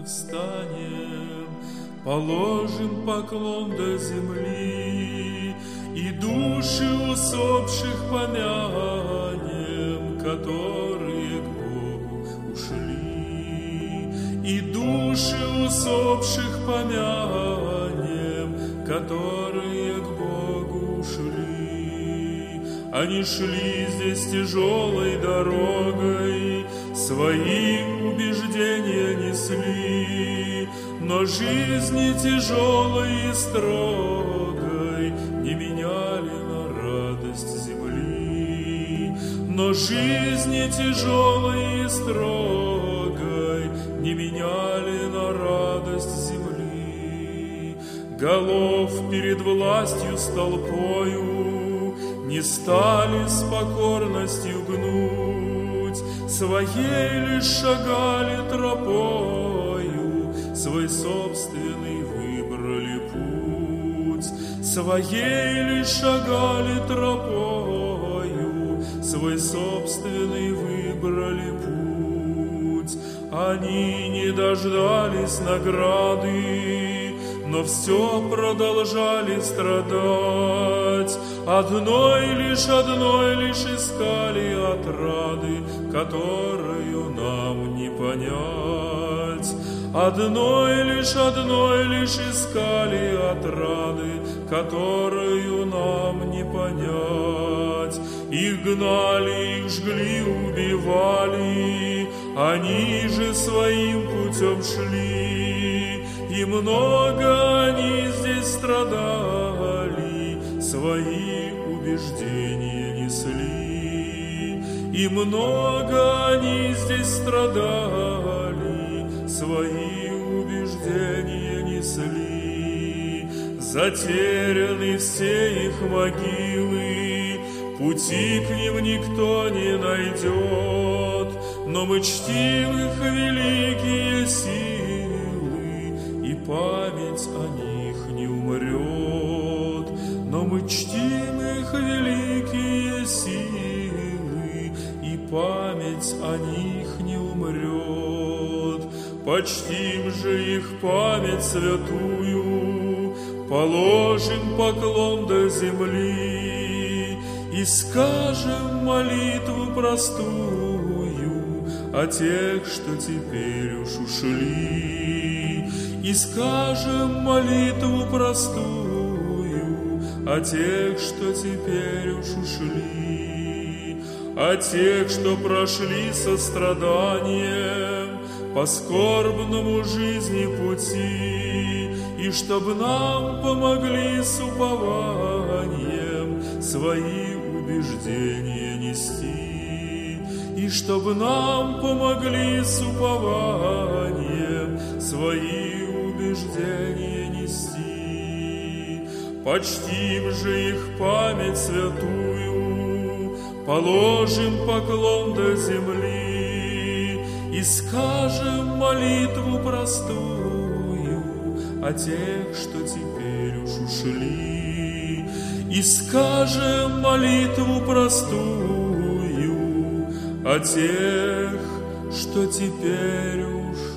встанем, положим поклон до земли и души усопших помянем, которые к Богу ушли. И души усопших помянем, которые к Богу ушли. Они шли здесь тяжелой дорогой, свои убеждения несли, но жизни тяжелой и строгой не меняли на радость земли. Но жизни тяжелой и строгой не меняли на радость земли. Голов перед властью с толпою не стали с покорностью гнуть, своей лишь шагали тропою, свой собственный выбрали путь. Своей лишь шагали тропою, свой собственный выбрали путь. Они не дождались награды, но все продолжали страдать. Одной лишь искали отрады, которую нам не понять. Одной лишь искали отрады, которую нам не понять. Их гнали, их жгли, убивали, они же своим путем шли. И много они здесь страдали, свои убеждения несли. И много они здесь страдали, свои убеждения несли. Затеряны все их могилы, пути к ним никто не найдет, но мы чтим их великие силы, и память о них не умрет. Но мы чтим их великие силы, и память о них не умрет. Почтим же их память святую, положим поклон до земли и скажем молитву простую о тех, что теперь уж ушли. И скажем молитву простую о тех, что теперь уж ушли, о тех, что прошли состраданием по скорбному жизни пути, и чтоб нам помогли с упованием свои убеждения нести, и чтоб нам помогли с упованием свои убеждения нести. Почтим же их память святую, положим поклон до земли и скажем молитву простую о тех, что теперь уж ушли. И скажем молитву простую о тех, что теперь уж